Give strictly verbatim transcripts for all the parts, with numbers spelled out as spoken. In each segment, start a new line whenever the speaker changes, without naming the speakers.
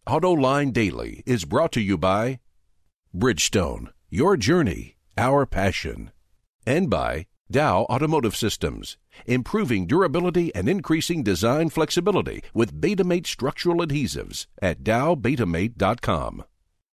AutoLine Daily is brought to you by Bridgestone, your journey, our passion, and by Dow Automotive Systems, improving durability and increasing design flexibility with Betamate structural adhesives at dow betamate dot com.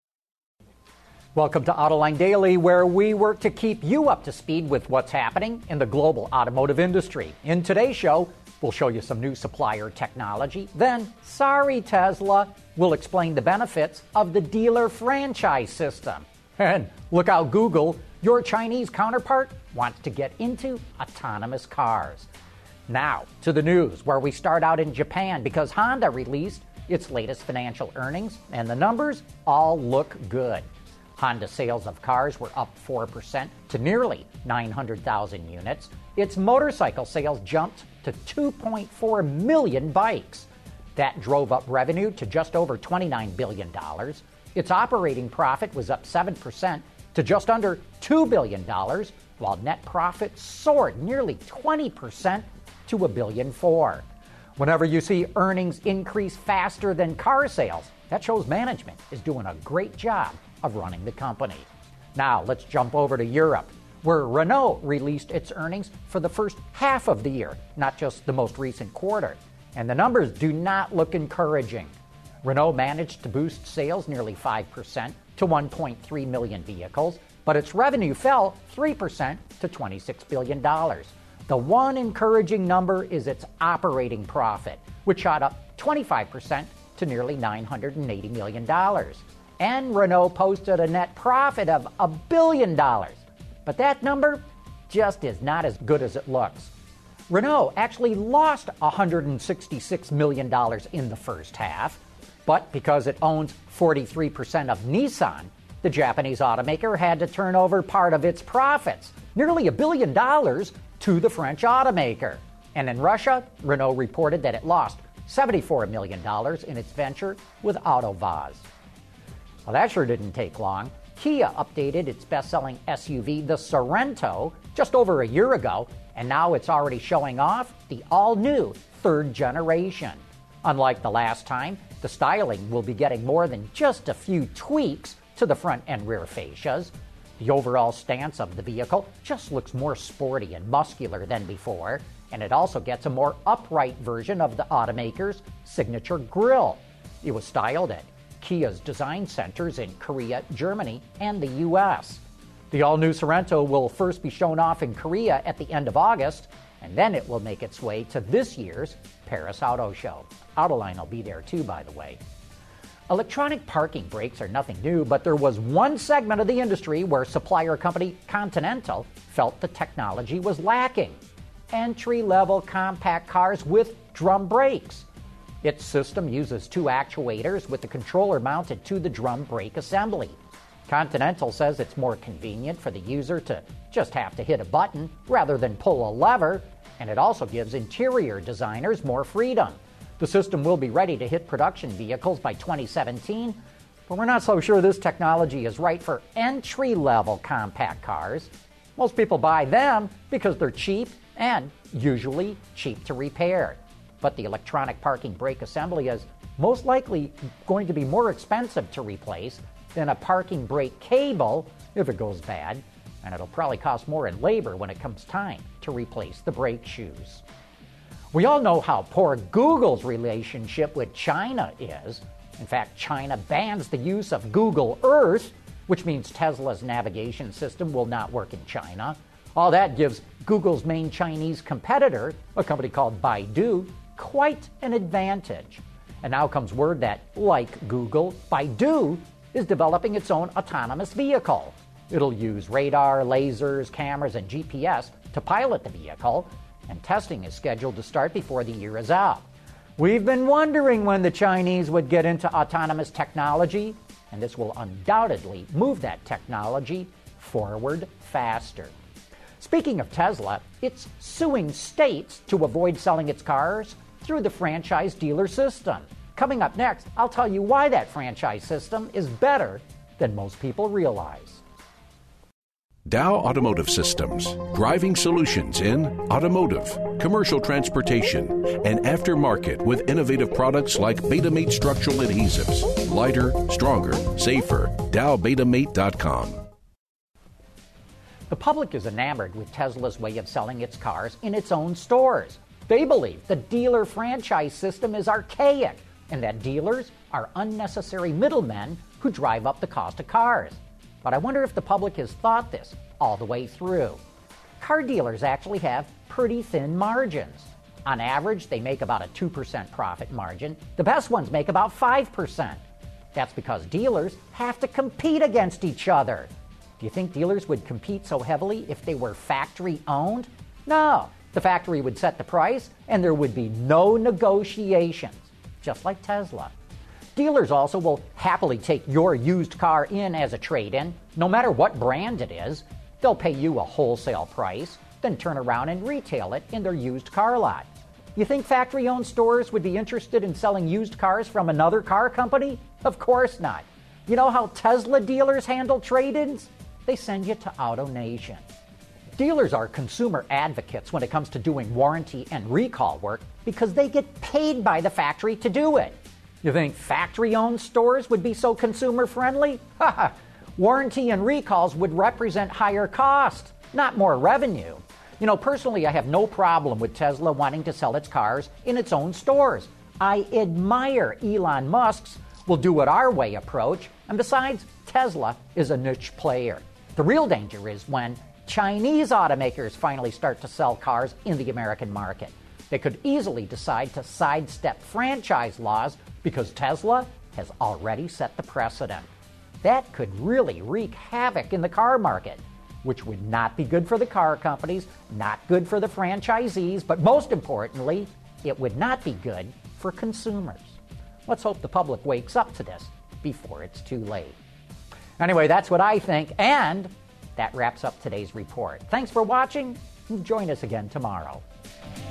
Welcome to AutoLine Daily, where we work to keep you up to speed with what's happening in the global automotive industry. In today's show, we'll show you some new supplier technology. Then, sorry Tesla, we'll explain the benefits of the dealer franchise system. And look out, Google, your Chinese counterpart, wants to get into autonomous cars. Now, to the news, where we start out in Japan because Honda released its latest financial earnings, and the numbers all look good. Honda sales of cars were up four percent to nearly nine hundred thousand units. Its motorcycle sales jumped to two point four million bikes. That drove up revenue to just over twenty-nine billion dollars. Its operating profit was up seven percent to just under two billion dollars, while net profit soared nearly twenty percent to a billion four. Whenever you see earnings increase faster than car sales, that shows management is doing a great job of running the company. Now, let's jump over to Europe, where Renault released its earnings for the first half of the year, not just the most recent quarter. And the numbers do not look encouraging. Renault managed to boost sales nearly five percent to one point three million vehicles, but its revenue fell three percent to twenty-six billion dollars. The one encouraging number is its operating profit, which shot up twenty-five percent to nearly nine hundred eighty million dollars. And Renault posted a net profit of a billion dollars. But that number just is not as good as it looks. Renault actually lost one hundred sixty-six million dollars in the first half, but because it owns forty-three percent of Nissan, the Japanese automaker had to turn over part of its profits, nearly a billion dollars, to the French automaker. And in Russia, Renault reported that it lost seventy-four million dollars in its venture with AutoVAZ. Well, that sure didn't take long. Kia updated its best-selling S U V, the Sorento, just over a year ago, and now it's already showing off the all-new third generation. Unlike the last time, the styling will be getting more than just a few tweaks to the front and rear fascias. The overall stance of the vehicle just looks more sporty and muscular than before, and it also gets a more upright version of the automaker's signature grille. It was styled at Kia's design centers in Korea, Germany, and the U S. The all-new Sorento will first be shown off in Korea at the end of August, and then it will make its way to this year's Paris Auto Show. AutoLine will be there too, by the way. Electronic parking brakes are nothing new, but there was one segment of the industry where supplier company Continental felt the technology was lacking: entry-level compact cars with drum brakes. Its system uses two actuators with the controller mounted to the drum brake assembly. Continental says it's more convenient for the user to just have to hit a button rather than pull a lever, and it also gives interior designers more freedom. The system will be ready to hit production vehicles by twenty seventeen, but we're not so sure this technology is right for entry-level compact cars. Most people buy them because they're cheap and usually cheap to repair. But the electronic parking brake assembly is most likely going to be more expensive to replace than a parking brake cable if it goes bad, and it'll probably cost more in labor when it comes time to replace the brake shoes. We all know how poor Google's relationship with China is. In fact, China bans the use of Google Earth, which means Tesla's navigation system will not work in China. All that gives Google's main Chinese competitor, a company called Baidu, quite an advantage. And now comes word that, like Google, Baidu is developing its own autonomous vehicle. It'll use radar, lasers, cameras, and G P S to pilot the vehicle, and testing is scheduled to start before the year is out. We've been wondering when the Chinese would get into autonomous technology, and this will undoubtedly move that technology forward faster. Speaking of Tesla, it's suing states to avoid selling its cars through the franchise dealer system. Coming up next, I'll tell you why that franchise system is better than most people realize.
Dow Automotive Systems, driving solutions in automotive, commercial transportation, and aftermarket with innovative products like Betamate structural adhesives. Lighter, stronger, safer. Dow Betamate dot com.
The public is enamored with Tesla's way of selling its cars in its own stores. They believe the dealer franchise system is archaic and that dealers are unnecessary middlemen who drive up the cost of cars. But I wonder if the public has thought this all the way through. Car dealers actually have pretty thin margins. On average, they make about a two percent profit margin. The best ones make about five percent. That's because dealers have to compete against each other. Do you think dealers would compete so heavily if they were factory-owned? No. The factory would set the price, and there would be no negotiations, just like Tesla. Dealers also will happily take your used car in as a trade-in, no matter what brand it is. They'll pay you a wholesale price, then turn around and retail it in their used car lot. You think factory-owned stores would be interested in selling used cars from another car company? Of course not. You know how Tesla dealers handle trade-ins? They send you to AutoNation. Dealers are consumer advocates when it comes to doing warranty and recall work because they get paid by the factory to do it. You think factory-owned stores would be so consumer-friendly? Haha! Warranty and recalls would represent higher cost, not more revenue. You know, personally, I have no problem with Tesla wanting to sell its cars in its own stores. I admire Elon Musk's we'll do it our way approach, and besides, Tesla is a niche player. The real danger is when Chinese automakers finally start to sell cars in the American market. They could easily decide to sidestep franchise laws because Tesla has already set the precedent. That could really wreak havoc in the car market, which would not be good for the car companies, not good for the franchisees, but most importantly, it would not be good for consumers. Let's hope the public wakes up to this before it's too late. Anyway, that's what I think, and that wraps up today's report. Thanks for watching, and join us again tomorrow.